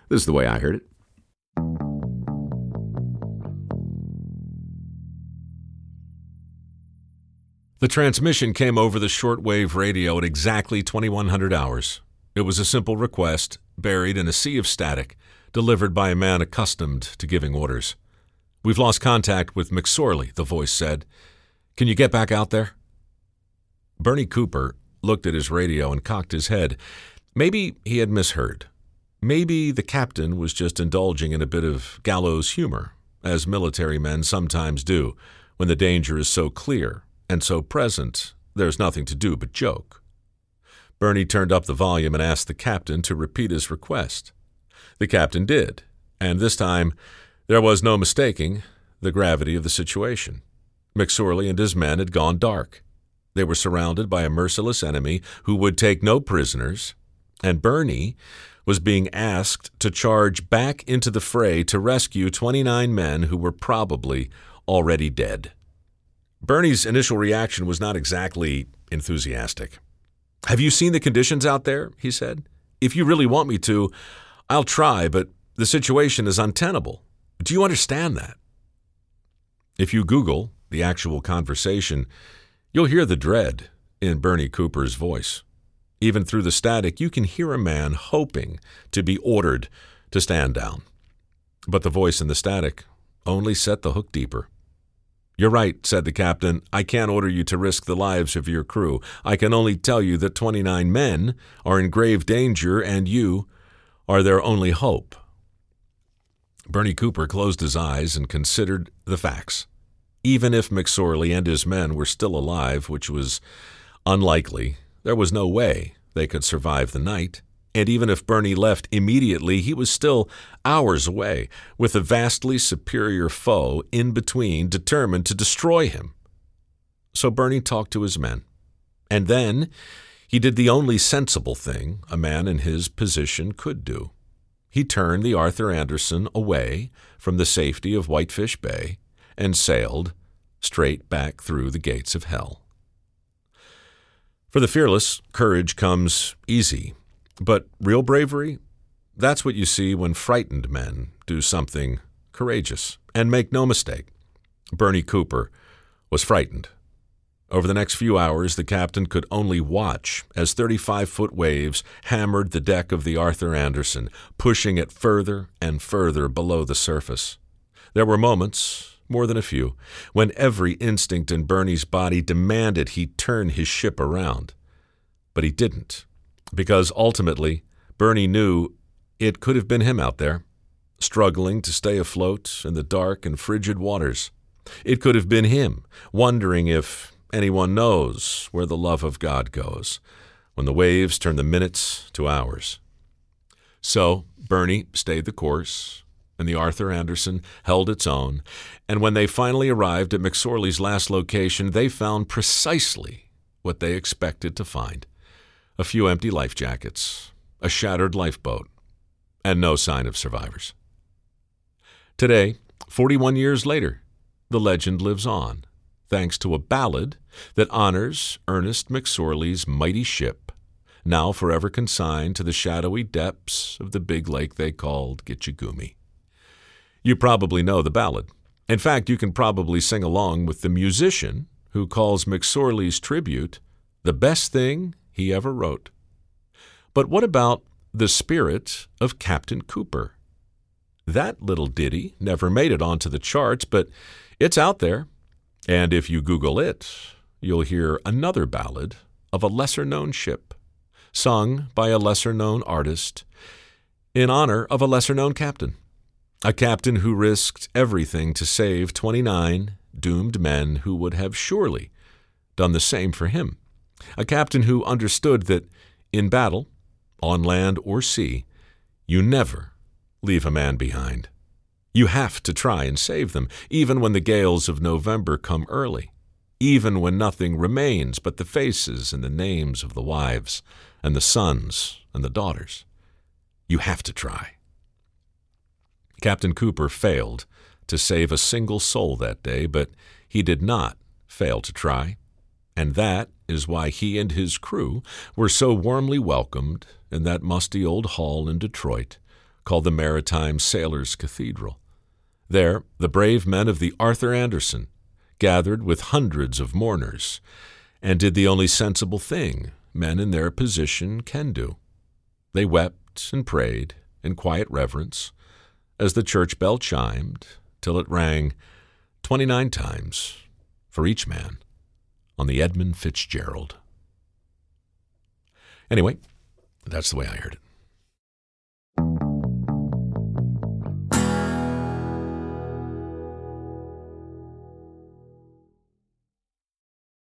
This is the way I heard it. The transmission came over the shortwave radio at exactly 2100 hours. It was a simple request, buried in a sea of static, delivered by a man accustomed to giving orders. "We've lost contact with McSorley," the voice said. "Can you get back out there?" Bernie Cooper looked at his radio and cocked his head. Maybe he had misheard. Maybe the captain was just indulging in a bit of gallows humor, as military men sometimes do, when the danger is so clear and so present there's nothing to do but joke. Bernie turned up the volume and asked the captain to repeat his request. The captain did, and this time there was no mistaking the gravity of the situation. McSorley and his men had gone dark. They were surrounded by a merciless enemy who would take no prisoners, and Bernie was being asked to charge back into the fray to rescue 29 men who were probably already dead. Bernie's initial reaction was not exactly enthusiastic. "Have you seen the conditions out there?" he said. "If you really want me to, I'll try, but the situation is untenable. Do you understand that?" If you Google the actual conversation, you'll hear the dread in Bernie Cooper's voice. Even through the static, you can hear a man hoping to be ordered to stand down. But the voice in the static only set the hook deeper. "You're right," said the captain. "I can't order you to risk the lives of your crew. I can only tell you that 29 men are in grave danger, and you are their only hope." Bernie Cooper closed his eyes and considered the facts. Even if McSorley and his men were still alive, which was unlikely, there was no way they could survive the night. And even if Bernie left immediately, he was still hours away, with a vastly superior foe in between, determined to destroy him. So Bernie talked to his men. And then he did the only sensible thing a man in his position could do. He turned the Arthur Anderson away from the safety of Whitefish Bay and sailed straight back through the gates of hell. For the fearless, courage comes easy. But real bravery, that's what you see when frightened men do something courageous. And make no mistake, Bernie Cooper was frightened. Over the next few hours, the captain could only watch as 35-foot waves hammered the deck of the Arthur Anderson, pushing it further and further below the surface. There were moments, more than a few, when every instinct in Bernie's body demanded he turn his ship around. But he didn't. Because ultimately, Bernie knew it could have been him out there, struggling to stay afloat in the dark and frigid waters. It could have been him, wondering if anyone knows where the love of God goes, when the waves turn the minutes to hours. So Bernie stayed the course, and the Arthur Anderson held its own, and when they finally arrived at McSorley's last location, they found precisely what they expected to find. A few empty life jackets, a shattered lifeboat, and no sign of survivors. Today, 41 years later, the legend lives on, thanks to a ballad that honors Ernest McSorley's mighty ship, now forever consigned to the shadowy depths of the big lake they called Gitchagumi. You probably know the ballad. In fact, you can probably sing along with the musician who calls McSorley's tribute the best thing he ever wrote. But what about the spirit of Captain Cooper? That little ditty never made it onto the charts, but it's out there. And if you Google it, you'll hear another ballad of a lesser-known ship, sung by a lesser-known artist in honor of a lesser-known captain. A captain who risked everything to save 29 doomed men who would have surely done the same for him. A captain who understood that in battle, on land or sea, you never leave a man behind. You have to try and save them, even when the gales of November come early, even when nothing remains but the faces and the names of the wives and the sons and the daughters. You have to try. Captain Cooper failed to save a single soul that day, but he did not fail to try. And that is why he and his crew were so warmly welcomed in that musty old hall in Detroit, called the Maritime Sailors' Cathedral. There, the brave men of the Arthur Anderson gathered with hundreds of mourners and did the only sensible thing men in their position can do. They wept and prayed in quiet reverence as the church bell chimed till it rang 29 times for each man on the Edmund Fitzgerald. Anyway, that's the way I heard it.